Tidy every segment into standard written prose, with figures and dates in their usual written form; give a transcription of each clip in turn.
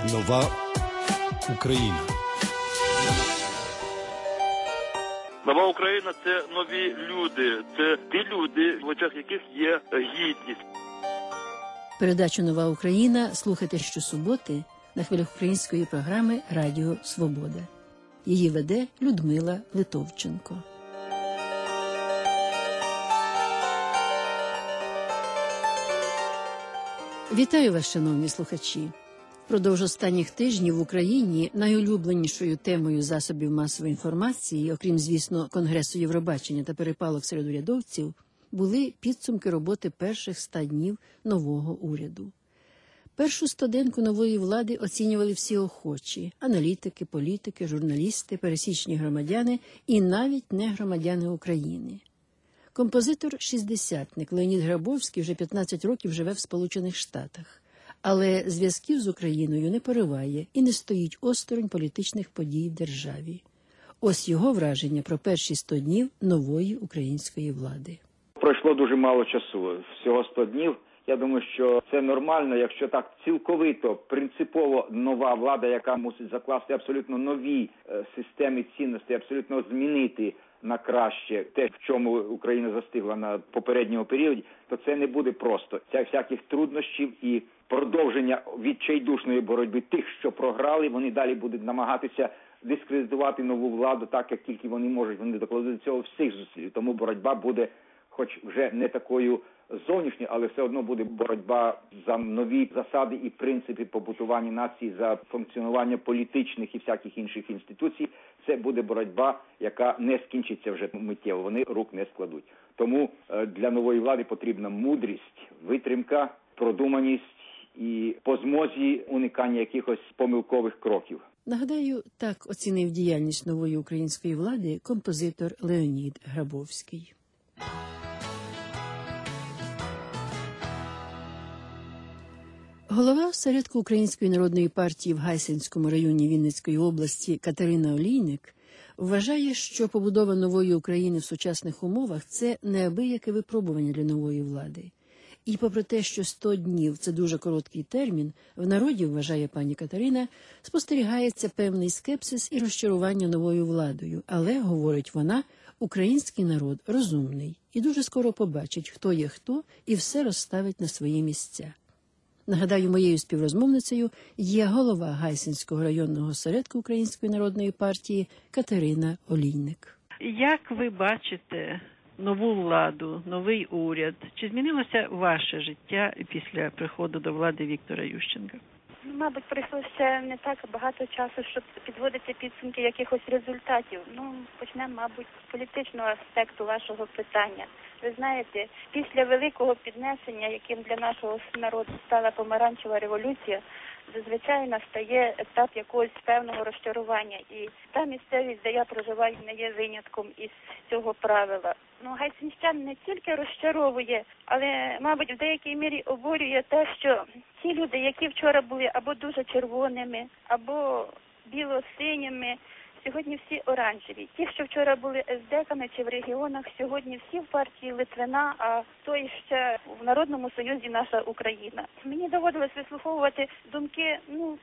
Нова Україна. Нова Україна – це нові люди, це ті люди, в очах яких є гідність. Передачу «Нова Україна» слухайте щосуботи на хвилях української програми «Радіо Свобода». Її веде Людмила Литовченко. Вітаю вас, шановні слухачі! Впродовж останніх тижнів в Україні найулюбленішою темою засобів масової інформації, окрім, звісно, Конгресу Євробачення та перепалок серед урядовців, були підсумки роботи перших 100 днів нового уряду. Першу стоденку нової влади оцінювали всі охочі – аналітики, політики, журналісти, пересічні громадяни і навіть не громадяни України. Композитор-шістдесятник Леонід Грабовський вже 15 років живе в Сполучених Штатах, але зв'язків з Україною не пориває і не стоїть осторонь політичних подій в державі. Ось його враження про перші 100 днів нової української влади. Пройшло дуже мало часу, всього 100 днів. Я думаю, що це нормально, якщо так цілковито, принципово нова влада, яка мусить закласти абсолютно нові системи цінностей, абсолютно змінити на краще те, в чому Україна застигла на попередньому періоді, то це не буде просто. Це всяких труднощів і продовження відчайдушної боротьби тих, що програли, вони далі будуть намагатися дискредитувати нову владу так, як тільки вони можуть. Вони докладуть до цього всіх зусиль. Тому боротьба буде, хоч вже не такою зовнішньою, але все одно буде боротьба за нові засади і принципи побутування нації, за функціонування політичних і всяких інших інституцій. Це буде боротьба, яка не скінчиться вже миттєво. Вони рук не складуть. Тому для нової влади потрібна мудрість, витримка, продуманість і по змозі уникання якихось помилкових кроків. Нагадаю, так оцінив діяльність нової української влади композитор Леонід Грабовський. Голова осередку Української народної партії в Гайсинському районі Вінницької області Катерина Олійник вважає, що побудова нової України в сучасних умовах – це неабияке випробування для нової влади. І попри те, що 100 днів – це дуже короткий термін, в народі, вважає пані Катерина, спостерігається певний скепсис і розчарування новою владою. Але, говорить вона, український народ розумний і дуже скоро побачить, хто є хто, і все розставить на свої місця. Нагадаю, моєю співрозмовницею є голова Гайсинського районного осередку Української народної партії Катерина Олійник. Як ви бачите нову владу, новий уряд? Чи змінилося ваше життя після приходу до влади Віктора Ющенка? Мабуть, пройшло ще не так багато часу, щоб підводити підсумки якихось результатів. Почнемо, мабуть, з політичного аспекту вашого питання. Ви знаєте, після великого піднесення, яким для нашого народу стала помаранчева революція, зазвичай настає етап якогось певного розчарування. І та місцевість, де я проживаю, не є винятком із цього правила. Гайсинщан не тільки розчаровує, але, мабуть, в деякій мірі обурює те, що ті люди, які вчора були або дуже червоними, або біло-синіми, сьогодні всі оранжеві. Ті, що вчора були СДКами чи в регіонах, сьогодні всі в партії Литвина, а той ще в Народному Союзі «Наша Україна». Мені доводилось вислуховувати думки,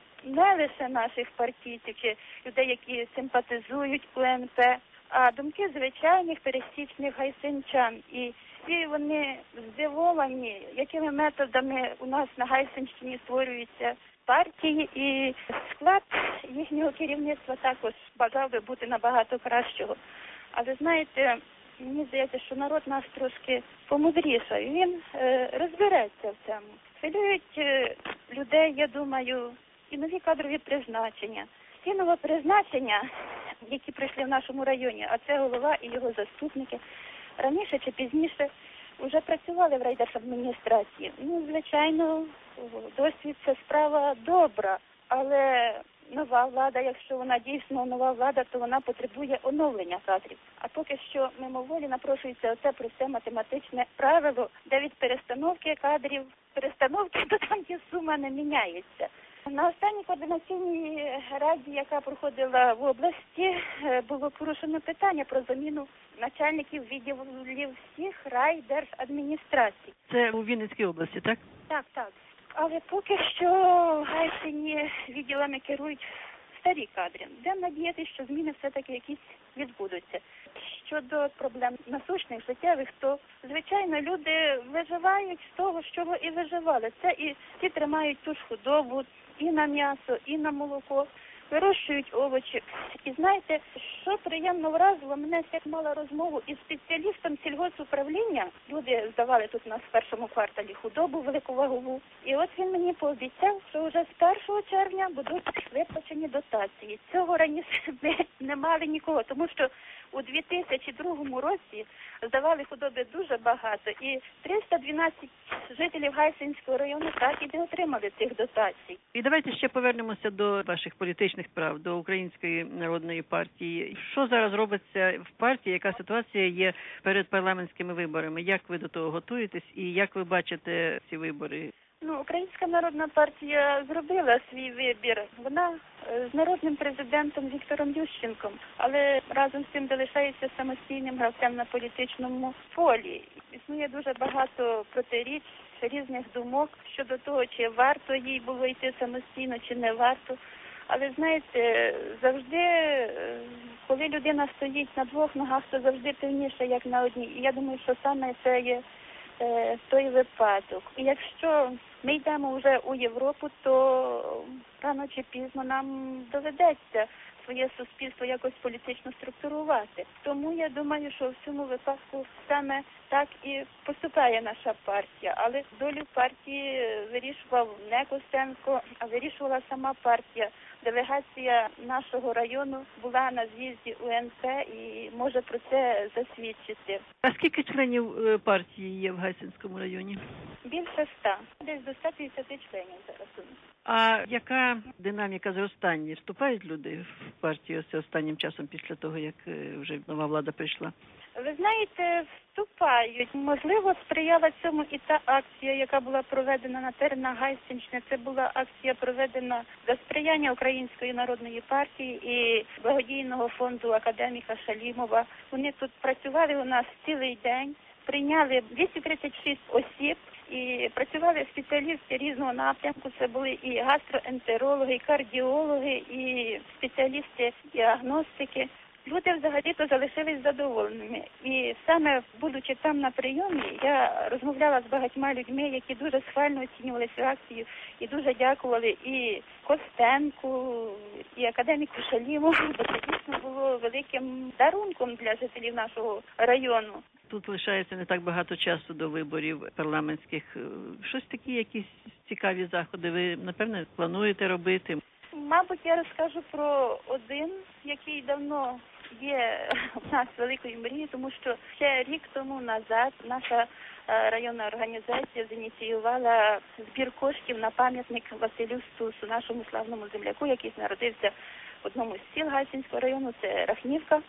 не лише наших партійців чи людей, які симпатизують УНП, а думки звичайних пересічних гайсинчан. І всі вони здивовані, якими методами у нас на Гайсинщині створюються партії, і склад їхнього керівництва також бажав би бути набагато кращого. Але знаєте, мені здається, що народ наш трошки помудрішав, і він розбереться в цьому. Хвилюють людей, я думаю, і нові кадрові призначення. Ці новопризначення, які прийшли в нашому районі, а це голова і його заступники, раніше чи пізніше вже працювали в райдержадміністрації. Звичайно, досвід – це справа добра, але нова влада, якщо вона дійсно нова влада, то вона потребує оновлення кадрів. А поки що мимоволі напрошується оце просте математичне правило, де від перестановки кадрів, то там ті сума не міняється. На останній координаційній раді, яка проходила в області, було порушено питання про заміну начальників відділів всіх райдержадміністрацій. Це у Вінницькій області, так? Так. Але поки що в Гайсині відділами керують старі кадри. Будемо надіятися, що зміни все-таки якісь відбудуться. Щодо проблем насущних, життєвих, то, звичайно, люди виживають з того, з чого і виживали. Це і ті тримають ту ж худобу, і на м'ясо, і на молоко, вирощують овочі. І знаєте, що приємно вразило, мене як мала розмову із спеціалістом сільгосуправління. Люди здавали тут у нас в першому кварталі худобу великовагову. І от він мені пообіцяв, що вже з 1 червня будуть виплачені дотації. Цього раніше ми не мали нікого, тому що у 2002 році здавали худоби дуже багато, і 312 жителів Гайсинського району так і не отримали цих дотацій. І давайте ще повернемося до ваших політичних прав, до Української народної партії. Що зараз робиться в партії, яка ситуація є перед парламентськими виборами? Як ви до того готуєтесь і як ви бачите ці вибори? Українська народна партія зробила свій вибір. Вона з народним президентом Віктором Ющенком, але разом з тим залишається самостійним гравцем на політичному полі. Існує дуже багато протиріч, різних думок щодо того, чи варто їй було йти самостійно, чи не варто. Але, знаєте, завжди, коли людина стоїть на двох ногах, то завжди певніше, як на одній. І я думаю, що саме це є той випадок. І якщо ми йдемо вже у Європу, то рано чи пізно нам доведеться своє суспільство якось політично структурувати. Тому я думаю, що в цьому випадку саме так і поступає наша партія. Але долю партії вирішував не Костенко, а вирішувала сама партія. Делегація нашого району була на з'їзді УНП і може про це засвідчити. А скільки членів партії є в Гайсинському районі? Більше 100. Десь до 150 членів зараз. А яка динаміка зростання? Вступають люди в партію останнім часом після того, як вже нова влада прийшла? Ви знаєте, вступають. Можливо, сприяла цьому і та акція, яка була проведена на теренах Гайсинщини. Це була акція, проведена за сприяння Української народної партії і благодійного фонду академіка Шалімова. Вони тут працювали у нас цілий день, прийняли 236 осіб і працювали спеціалісти різного напрямку. Це були і гастроентерологи, і кардіологи, і спеціалісти діагностики. Люди взагалі-то залишились задоволеними. І саме, будучи там на прийомі, я розмовляла з багатьма людьми, які дуже схвально оцінювали цю акцію і дуже дякували і Костенку, і академіку Шалімову, бо це дійсно було великим дарунком для жителів нашого району. Тут лишається не так багато часу до виборів парламентських. Щось такі, якісь цікаві заходи ви, напевне, плануєте робити? Мабуть, я розкажу про один, який давно є у нас великою мрією, тому що ще рік тому назад наша районна організація зініціювала збір коштів на пам'ятник Василю Стусу, нашому славному земляку, який народився в одному з сіл Гайсинського району, це Рахнівка.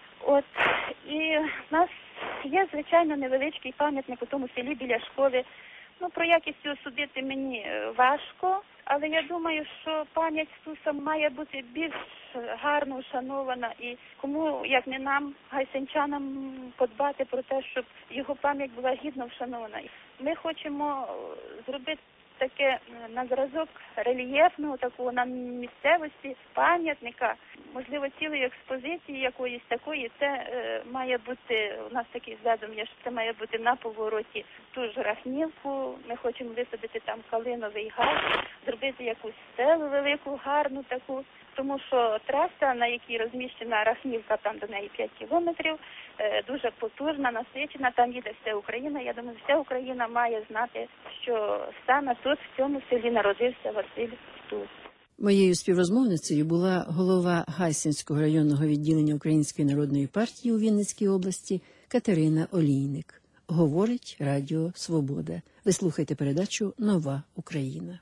І в нас є, звичайно, невеличкий пам'ятник у тому селі біля школи. Про якість його судити мені важко, але я думаю, що пам'ять Стуса має бути більш гарно вшанована і кому, як не нам, гайсинчанам, подбати про те, щоб його пам'ять була гідно вшанована. Ми хочемо зробити таке на зразок рельєфного такого на місцевості пам'ятника, можливо, цілої експозиції якоїсь такої. Це має бути, у нас такий задум є, що це має бути на повороті ту ж Рахнівку. Ми хочемо висадити там калиновий гай, зробити якусь стелу велику, гарну таку, тому що траса, на якій розміщена Рахнівка, там до неї 5 кілометрів, дуже потужна, насичена, там їде вся Україна. Я думаю, вся Україна має знати, що саме тут, в цьому селі, народився Василь Стус. Моєю співрозмовницею була голова Гайсинського районного відділення Української народної партії у Вінницькій області Катерина Олійник. Говорить Радіо Свобода. Ви слухаєте передачу «Нова Україна».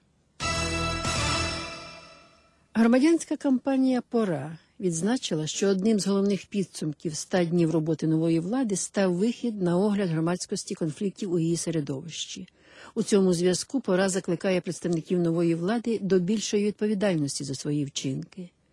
Громадянська кампанія «Пора» відзначила, що одним з головних підсумків 100 днів роботи нової влади став вихід на огляд громадськості конфліктів у її середовищі. У цьому зв'язку «Пора» закликає представників нової влади до більшої відповідальності за свої вчинки.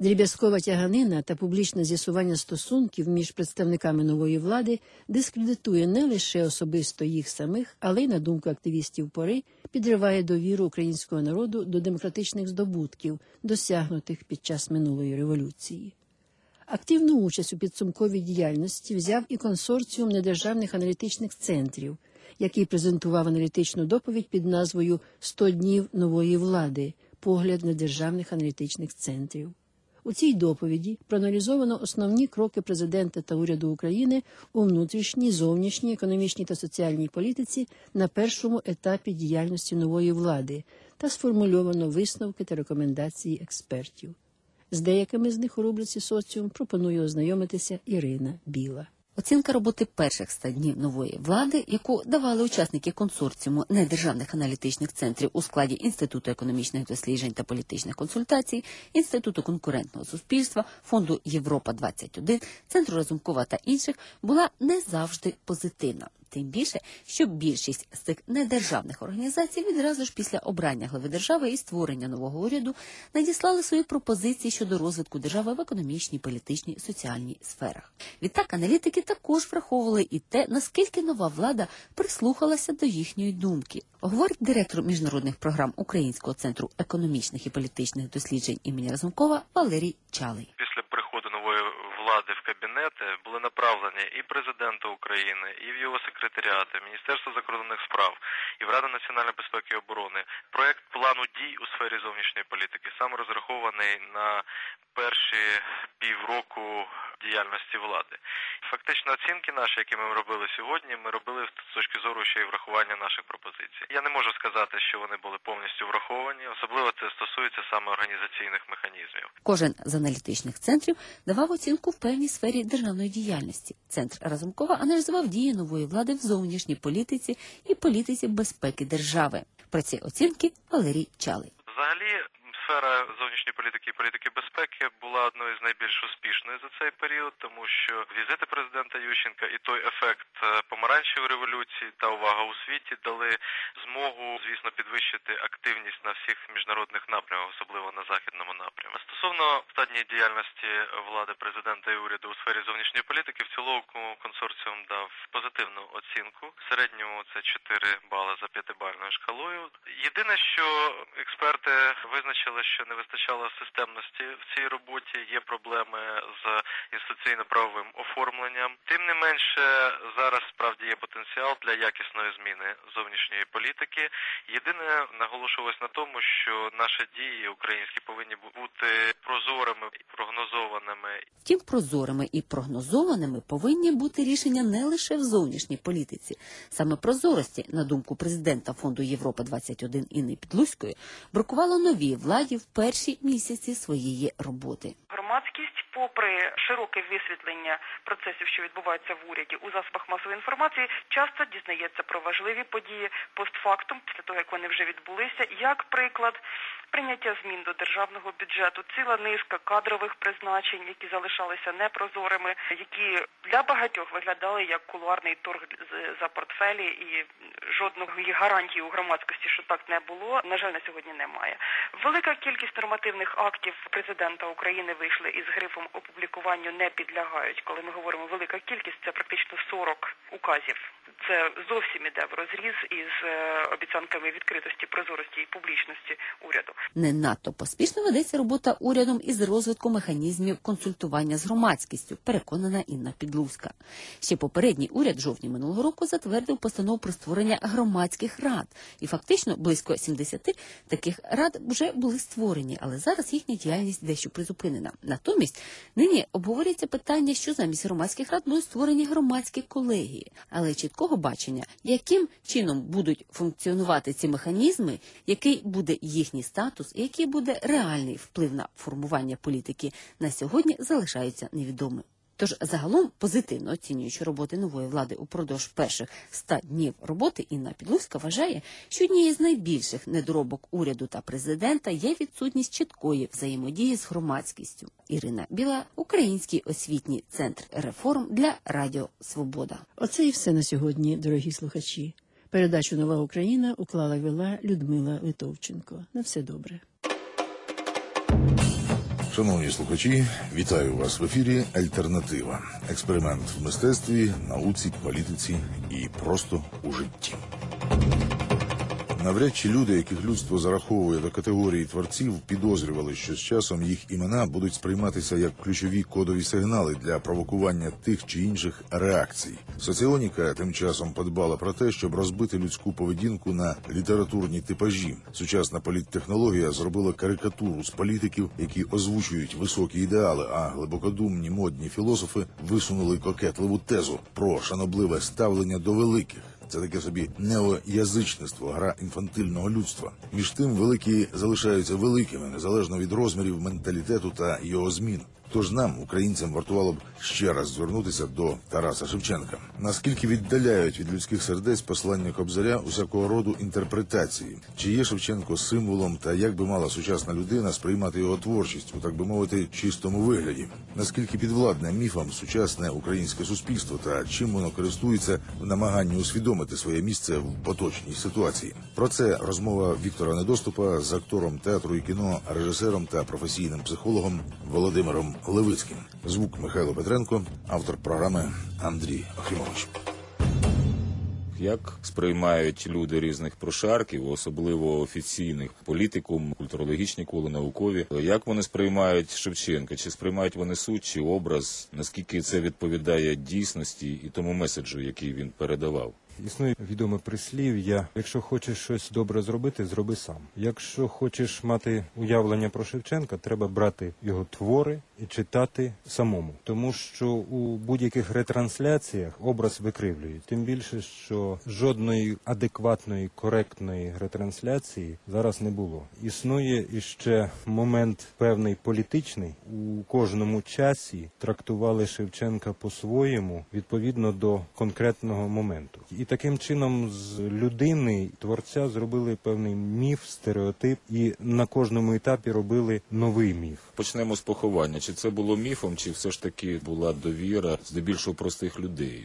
Дріб'язкова тяганина та публічне з'ясування стосунків між представниками нової влади дискредитує не лише особисто їх самих, але й, на думку активістів пори, підриває довіру українського народу до демократичних здобутків, досягнутих під час минулої революції. Активну участь у підсумковій діяльності взяв і консорціум недержавних аналітичних центрів, який презентував аналітичну доповідь під назвою «100 днів нової влади. Погляд недержавних аналітичних центрів». У цій доповіді проаналізовано основні кроки президента та уряду України у внутрішній, зовнішній, економічній та соціальній політиці на першому етапі діяльності нової влади та сформульовано висновки та рекомендації експертів. З деякими з них у рубриці «Соціум» пропонує ознайомитися Ірина Біла. Оцінка роботи перших 100 днів нової влади, яку давали учасники консорціуму недержавних аналітичних центрів у складі Інституту економічних досліджень та політичних консультацій, Інституту конкурентного суспільства, Фонду Європа-21, Центру Разумкова та інших, була не завжди позитивна. Тим більше, що більшість з цих недержавних організацій відразу ж після обрання глави держави і створення нового уряду надіслали свої пропозиції щодо розвитку держави в економічній, політичній, соціальній сферах. Відтак, аналітики також враховували і те, наскільки нова влада прислухалася до їхньої думки. Говорить директор міжнародних програм Українського центру економічних і політичних досліджень імені Разумкова Валерій Чалий. Після приходу нової влади в кабінети були направлені і президента України, і в його секретаріати, Міністерство закордонних справ, і в Раду національної безпеки і оборони проект плану дій у сфері зовнішньої політики, саме розрахований на перші півроку діяльності влади. Фактично оцінки наші, які ми робили сьогодні, ми робили з точки зору ще й врахування наших пропозицій. Я не можу сказати, що вони були повністю враховані, особливо це стосується саме організаційних механізмів. Кожен з аналітичних центрів давав оцінку в певній сфері державної діяльності. Центр Разумкова аналізував дії нової влади в зовнішній політиці і політиці безпеки держави. Про ці оцінки Валерій Чалий. Взагалі, сфера зовнішньої політики і політики безпеки була одною з найбільш успішною за цей період, тому що візити президента Ющенка і той ефект помаранчевої революції та увага у світі дали змогу, звісно, підвищити активність на всіх міжнародних напрямах, особливо на західному напрямку. Стосовно останньої діяльності влади президента і уряду у сфері зовнішньої політики, в цілому консорціум дав позитивну оцінку. В середньому це 4 бали за 5-бальною шкалою. Єдине, що експерти визначили, що не вистачало системності в цій роботі, є проблеми з інституційно-правовим оформленням. Тим не менше, зараз справді є потенціал для якісної зміни зовнішньої політики. Єдине, наголошувалось на тому, що наші дії українські повинні бути прозорими і прогнозованими. Втім, прозорими і прогнозованими повинні бути рішення не лише в зовнішній політиці. Саме прозорості, на думку президента Фонду Європа-21 Інни Підлузької, бракувало новій владі в перші місяці своєї роботи. Громадськість, попри широке висвітлення процесів, що відбуваються в уряді у засобах масової інформації, часто дізнається про важливі події постфактум, після того, як вони вже відбулися, як приклад прийняття змін до державного бюджету, ціла низка кадрових призначень, які залишалися непрозорими, які для багатьох виглядали як кулуарний торг за портфелі, і жодної гарантії у громадськості, що так не було, на жаль, на сьогодні немає. Велика кількість нормативних актів президента України вийшли із грифом «опублікуванню не підлягають». Коли ми говоримо велика кількість, це практично 40 указів. Це зовсім іде в розріз із обіцянками відкритості, прозорості і публічності уряду. Не надто поспішно ведеться робота урядом із розвитку механізмів консультування з громадськістю, переконана Інна Підлузька. Ще попередній уряд в жовтні минулого року затвердив постанову про створення громадських рад. І фактично близько 70 таких рад вже були створені, але зараз їхня діяльність дещо призупинена. Натомість нині обговорюється питання, що замість громадських рад будуть створені громадські колегії. Але чіткого бачення, яким чином будуть функціонувати ці механізми, який буде їхній статус і який буде реальний вплив на формування політики, на сьогодні залишаються невідомим. Тож загалом, позитивно оцінюючи роботи нової влади упродовж перших 100 днів роботи, Інна Підлузька вважає, що однією з найбільших недоробок уряду та президента є відсутність чіткої взаємодії з громадськістю. Ірина Біла, Український освітній центр реформ для Радіо Свобода. Оце і все на сьогодні, дорогі слухачі. Передачу «Нова Україна» уклала і вела Людмила Литовченко. На все добре. Шановні слухачі, вітаю вас в ефірі «Альтернатива». Експеримент в мистецтві, науці, політиці і просто у житті. Навряд чи люди, яких людство зараховує до категорії творців, підозрювали, що з часом їх імена будуть сприйматися як ключові кодові сигнали для провокування тих чи інших реакцій. Соціоніка тим часом подбала про те, щоб розбити людську поведінку на літературні типажі. Сучасна політтехнологія зробила карикатуру з політиків, які озвучують високі ідеали, а глибокодумні модні філософи висунули кокетливу тезу про шанобливе ставлення до великих. Це таке собі неоязичництво, гра інфантильного людства. Між тим, великі залишаються великими, незалежно від розмірів менталітету та його змін. Тож нам, українцям, вартувало б ще раз звернутися до Тараса Шевченка. Наскільки віддаляють від людських сердець послання Кобзаря усякого роду інтерпретації? Чи є Шевченко символом та як би мала сучасна людина сприймати його творчість у, так би мовити, чистому вигляді? Наскільки підвладне міфам сучасне українське суспільство та чим воно користується в намаганні усвідомити своє місце в поточній ситуації? Про це розмова Віктора Недоступа з актором театру і кіно, режисером та професійним психологом Володимиром Левицьким. Звук Михайло Петренко, автор програми Андрій Охрімович. Як сприймають люди різних прошарків, особливо офіційних, політикум, культурологічні коли, наукові, як вони сприймають Шевченка? Чи сприймають вони суть, чи образ? Наскільки це відповідає дійсності і тому меседжу, який він передавав? Існує відоме прислів'я: якщо хочеш щось добре зробити, зроби сам. Якщо хочеш мати уявлення про Шевченка, треба брати його твори і читати самому. Тому що у будь-яких ретрансляціях образ викривлюють. Тим більше, що жодної адекватної, коректної ретрансляції зараз не було. Існує іще момент певний політичний. У кожному часі трактували Шевченка по-своєму, відповідно до конкретного моменту. І таким чином з людини, творця, зробили певний міф, стереотип, і на кожному етапі робили новий міф. Почнемо з поховання. Чи це було міфом, чи все ж таки була довіра здебільшого простих людей?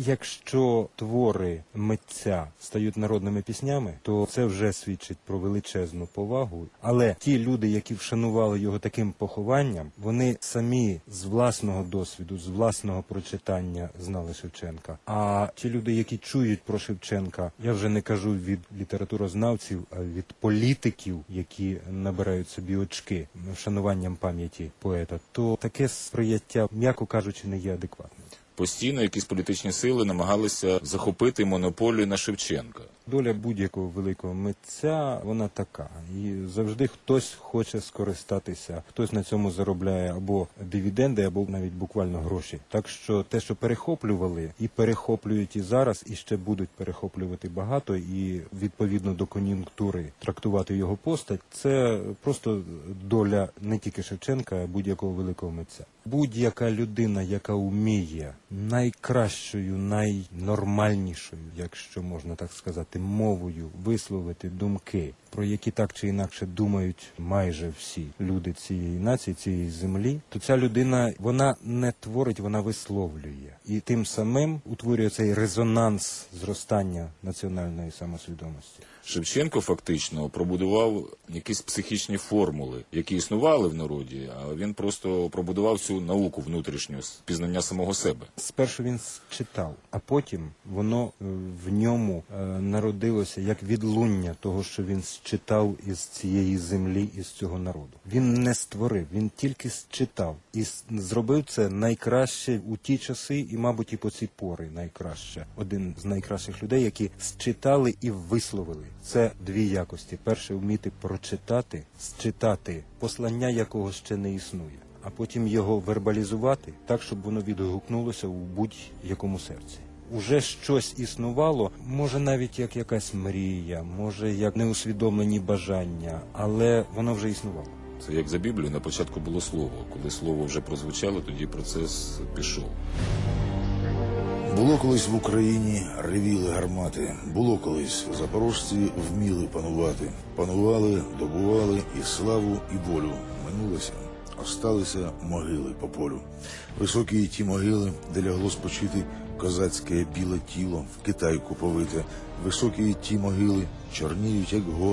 Якщо твори митця стають народними піснями, то це вже свідчить про величезну повагу. Але ті люди, які вшанували його таким похованням, вони самі з власного досвіду, з власного прочитання знали Шевченка. А ті люди, які чують про Шевченка, я вже не кажу від літературознавців, а від політиків, які набирають собі очки вшануванням пам'яті поета, то таке сприйняття, м'яко кажучи, не є адекватним. Постійно якісь політичні сили намагалися захопити монополію на Шевченка. Доля будь-якого великого митця, вона така. І завжди хтось хоче скористатися, хтось на цьому заробляє або дивіденди, або навіть буквально гроші. Так що те, що перехоплювали, і перехоплюють і зараз, і ще будуть перехоплювати багато, і відповідно до кон'юнктури трактувати його постать, це просто доля не тільки Шевченка, а будь-якого великого митця. Будь-яка людина, яка вміє найкращою, найнормальнішою, якщо можна так сказати, мовою висловити думки, про які так чи інакше думають майже всі люди цієї нації, цієї землі, то ця людина, вона не творить, вона висловлює. І тим самим утворює цей резонанс зростання національної самосвідомості. Шевченко фактично пробудував якісь психічні формули, які існували в народі, а він просто пробудував цю науку внутрішню, пізнання самого себе. Спершу він читав, а потім воно в ньому народилося як відлуння того, що він читав із цієї землі, із цього народу. Він не створив, він тільки читав. І зробив це найкраще у ті часи і, мабуть, і по ці пори найкраще. Один з найкращих людей, які считали і висловили. Це дві якості. Перше – вміти прочитати, считати послання, якого ще не існує, а потім його вербалізувати так, щоб воно відгукнулося у будь-якому серці. Уже щось існувало, може навіть як якась мрія, може як неусвідомлені бажання, але воно вже існувало. Це як за Біблію, на початку було слово. Коли слово вже прозвучало, тоді процес пішов. Було колись в Україні ревіли гармати. Було колись запорожці вміли панувати. Панували, добували і славу, і волю. Минулося, осталися могили по полю. Високі ті могили, де лягло спочити козацьке біле тіло, в китайку повите. Високі ті могили чорніють, як гори,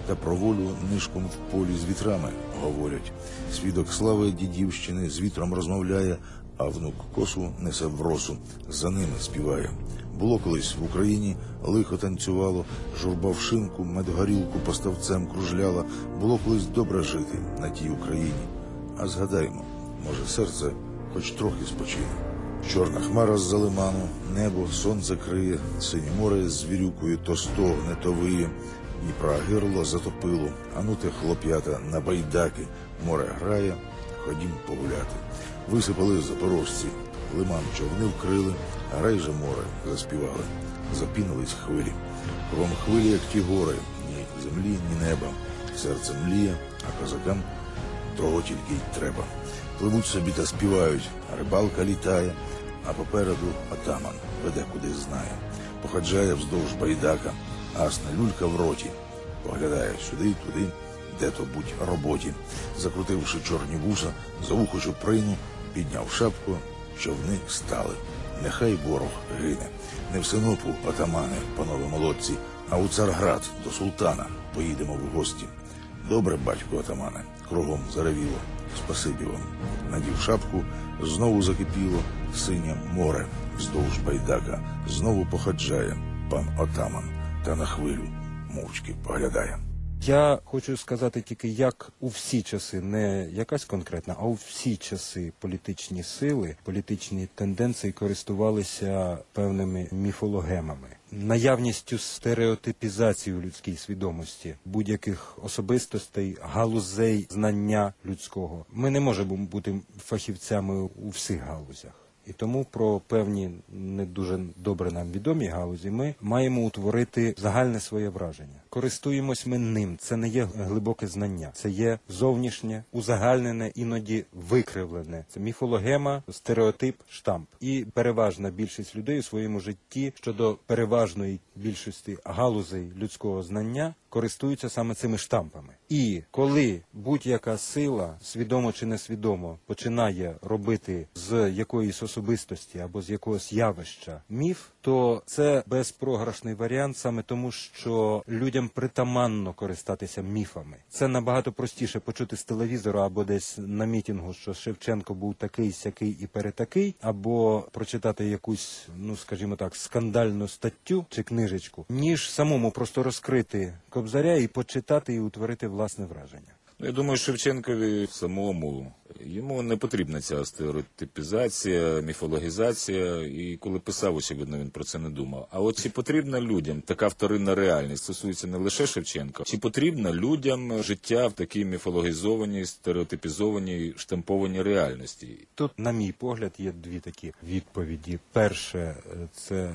та про волю нишком в полі з вітрами говорять. Свідок слави дідівщини з вітром розмовляє, а внук косу несе в росу, за ними співає. Було колись в Україні, лихо танцювало, журба в шинку, медгорілку поставцем кружляла. Було колись добре жити на тій Україні. А згадаймо, може серце хоч трохи спочине. Чорна хмара з-за лиману, небо, сонце криє, синє море з вірюкою то стогне, то виє. Дніпра гирло затопило, а ну те хлоп'ята на байдаки. Море грає, ходім погуляти. Висипали запорожці, лиман човни вкрили, а рай же море заспівали. Запінились хвилі. Кругом хвилі, як ті гори, ні землі, ні неба. Серце мліє, а козакам того тільки й треба. Пливуть собі та співають, рибалка літає, а попереду атаман веде куди знає. Походжає вздовж байдака, асна люлька в роті. Поглядає сюди, туди, де то будь роботі. Закрутивши чорні вуса, за вухо чуприну, підняв шапку, човни стали. Нехай ворог гине. Не в Синопу, атамани, панове молодці, а у Царград до султана поїдемо в гості. Добре, батько атамане, кругом заревіло. Спасибі вам. Надів шапку, знову закипіло синє море. Вздовж байдака знову походжає пан отаман, та на хвилю мовчки поглядає. Я хочу сказати тільки, як у всі часи, не якась конкретна, а у всі часи політичні сили, політичні тенденції користувалися певними міфологемами. Наявністю стереотипізації у людській свідомості будь-яких особистостей, галузей знання людського. Ми не можемо бути фахівцями у всіх галузях. І тому про певні не дуже добре нам відомі галузі ми маємо утворити загальне своє враження. Користуємось ми ним. Це не є глибоке знання. Це є зовнішнє, узагальнене, іноді викривлене. Це міфологема, стереотип, штамп. І переважна більшість людей у своєму житті щодо переважної більшості галузей людського знання користуються саме цими штампами. І коли будь-яка сила, свідомо чи несвідомо, починає робити з якоїсь особистості або з якогось явища міф, то це безпрограшний варіант саме тому, що людям притаманно користатися міфами. Це набагато простіше почути з телевізора або десь на мітингу, що Шевченко був такий, сякий і перетакий, або прочитати якусь, скажімо так, скандальну статтю чи книжечку, ніж самому просто розкрити Кобзаря і почитати і утворити власне враження. Я думаю, Шевченкові самому, йому не потрібна ця стереотипізація, міфологізація, і коли писав, очевидно, він про це не думав. А от чи потрібна людям така вторинна реальність, стосується не лише Шевченка, чи потрібна людям життя в такій міфологізованій, стереотипізованій, штампованій реальності? Тут, на мій погляд, є дві такі відповіді. Перше, це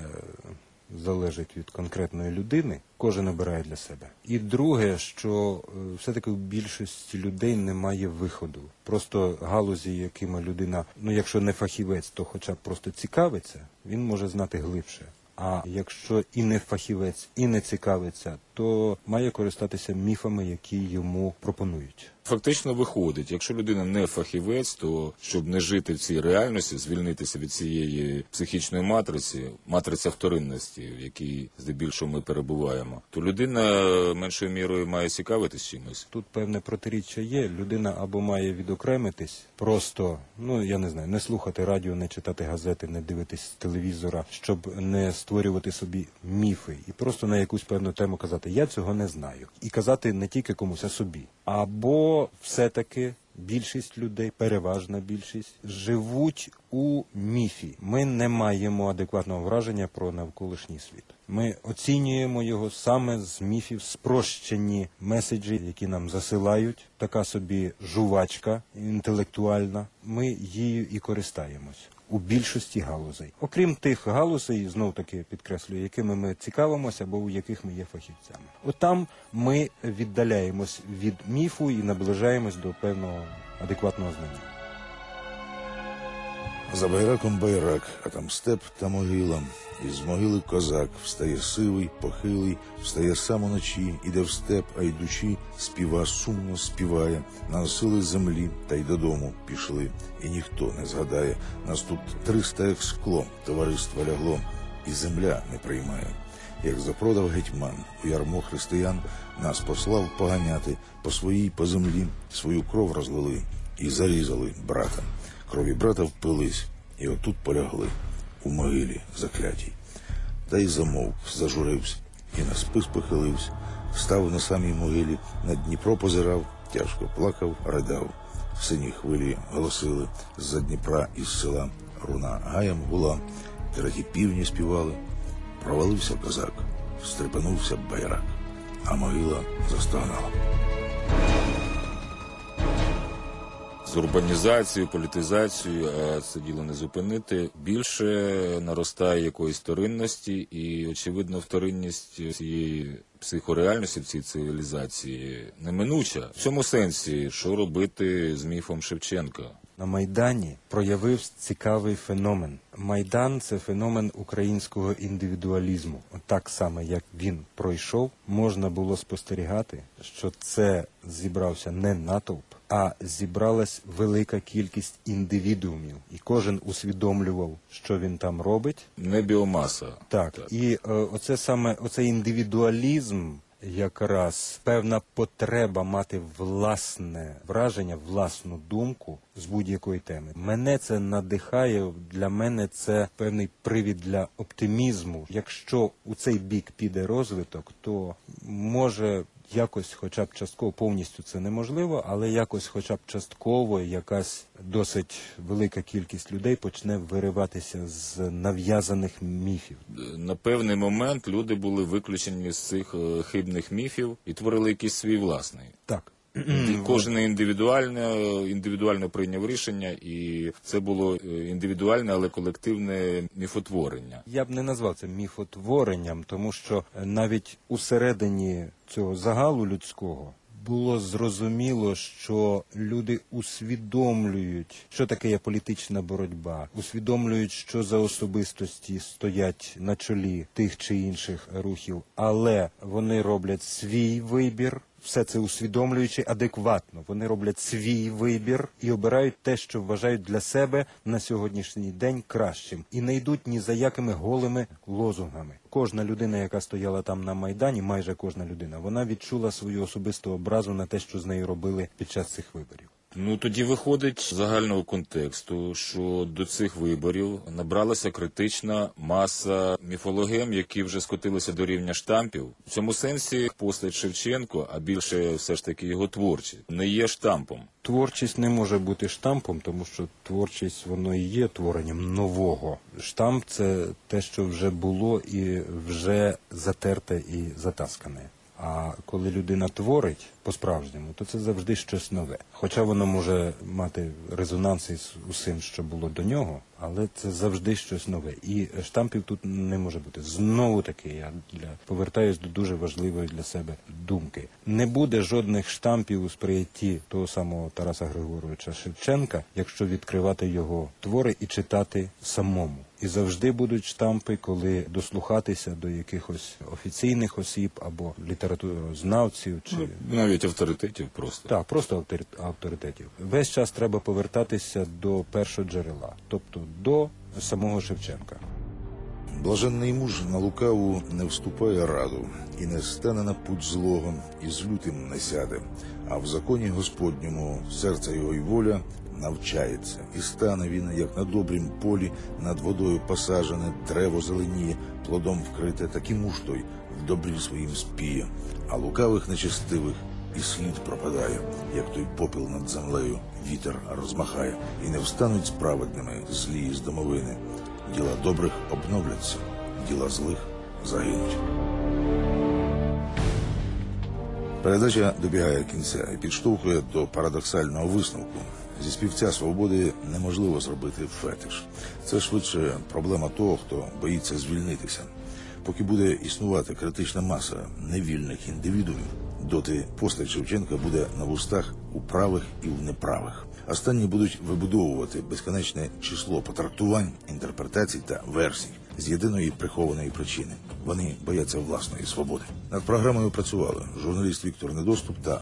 залежить від конкретної людини, кожен обирає для себе. І друге, що все-таки у більшості людей немає виходу. Просто галузі, якими людина, якщо не фахівець, то хоча б просто цікавиться, він може знати глибше. А якщо і не фахівець, і не цікавиться, то має користатися міфами, які йому пропонують. Фактично виходить, якщо людина не фахівець, то щоб не жити в цій реальності, звільнитися від цієї психічної матриці, матриця вторинності, в якій здебільшого ми перебуваємо, то людина меншою мірою має цікавитись чимось. Тут певне протиріччя є. Людина або має відокремитись, просто, не слухати радіо, не читати газети, не дивитись телевізора, щоб не створювати собі міфи і просто на якусь певну тему казати «я цього не знаю». І казати не тільки комусь, а собі. Або все-таки більшість людей, переважна більшість, живуть у міфі. Ми не маємо адекватного враження про навколишній світ. Ми оцінюємо його саме з міфів, спрощені меседжі, які нам засилають. Така собі жувачка інтелектуальна. Ми її і користаємось. У більшості галузей. Окрім тих галузей, знов-таки підкреслюю, якими ми цікавимося або у яких ми є фахівцями. Отам ми віддаляємось від міфу і наближаємось до певного адекватного знання. За байраком байрак, а там степ та могила. Із могили козак встає сивий, похилий, встає сам уночі, іде в степ, а йдучи, співа сумно співає. Наносили землі, та й додому пішли. І ніхто не згадає, нас тут 300 як скло, товариство лягло, і земля не приймає. як запродав гетьман у ярмо християн, нас послав поганяти по своїй по землі, свою кров розлили і зарізали брата. Крові брата впились, і отут полягли, у могилі заклятій. Та й замовк, зажурився, і на спис похилився, став на самій могилі, на Дніпро позирав, тяжко плакав, ридав. Сині хвилі голосили з-за Дніпра із села, руна гаєм гула, дорогі півні співали. Провалився козак, стрепенувся байрак, а могила застогнала. З урбанізацією, політизацією, а це діло не зупинити, більше наростає якоїсь вторинності, і, очевидно, вторинність цієї психореальності, в цій цивілізації неминуча. В цьому сенсі, що робити з міфом Шевченка? На Майдані проявився цікавий феномен. Майдан – це феномен українського індивідуалізму. Так само, як він пройшов, можна було спостерігати, що це зібрався не натовп, а зібралась велика кількість індивідуумів. І кожен усвідомлював, що він там робить. Не біомаса. Так. І оцей індивідуалізм, якраз певна потреба мати власне враження, власну думку з будь-якої теми. Мене це надихає, для мене це певний привід для оптимізму. Якщо у цей бік піде розвиток, то може якось, хоча б частково, повністю це неможливо, але якось хоча б частково якась досить велика кількість людей почне вириватися з нав'язаних міфів. На певний момент люди були виключені з цих хибних міфів і творили якийсь свій власний. Так. Кожен індивідуально прийняв рішення, і це було індивідуальне, але колективне міфотворення. Я б не назвав це міфотворенням, тому що навіть усередині цього загалу людського було зрозуміло, що люди усвідомлюють, що таке є політична боротьба, усвідомлюють, що за особистості стоять на чолі тих чи інших рухів, але вони роблять свій вибір, все це усвідомлюючи адекватно. Вони роблять свій вибір і обирають те, що вважають для себе на сьогоднішній день кращим. І не йдуть ні за якими голими лозунгами. Кожна людина, яка стояла там на Майдані, майже кожна людина, вона відчула свою особисту образу на те, що з нею робили під час цих виборів. Ну, тоді виходить з загального контексту, що до цих виборів набралася критична маса міфологем, які вже скотилися до рівня штампів. В цьому сенсі постать Шевченко, а більше все ж таки його творчість, не є штампом. Творчість не може бути штампом, тому що творчість, воно і є творенням нового. Штамп – це те, що вже було і вже затерте і затаскане. А коли людина творить по-справжньому, то це завжди щось нове. Хоча воно може мати резонанс із усім, що було до нього, але це завжди щось нове. І штампів тут не може бути. Знову таки, я повертаюсь до дуже важливої для себе думки. Не буде жодних штампів у сприйнятті того самого Тараса Григоровича Шевченка, якщо відкривати його твори і читати самому. І завжди будуть штампи, коли дослухатися до якихось офіційних осіб або літературознавців. Чи навіть авторитетів просто. Так, просто авторитетів. Весь час треба повертатися до першого джерела, тобто до самого Шевченка. Блаженний муж на лукаву не вступає раду, і не стане на путь злого, і з лютим не сяде, а в законі Господньому серце його й воля навчається, і стане він, як на добрім полі, над водою посаджене, дерево зеленіє, плодом вкрите, такий муж той в добрі своїм спіє, а лукавих нечестивих і слід пропадає, як той попіл над землею вітер розмахає, і не встануть справедними злі з домовини. Діла добрих обновляться, діла злих загинуть. Передача добігає кінця і підштовхує до парадоксального висновку. Зі співця свободи неможливо зробити фетиш. Це швидше проблема того, хто боїться звільнитися. Поки буде існувати критична маса невільних індивідуумів, доти постать Шевченка буде на вустах у правих і у неправих. Останні будуть вибудовувати безконечне число потрактувань, інтерпретацій та версій з єдиної прихованої причини. Вони бояться власної свободи. Над програмою працювали журналіст Віктор Недоступ та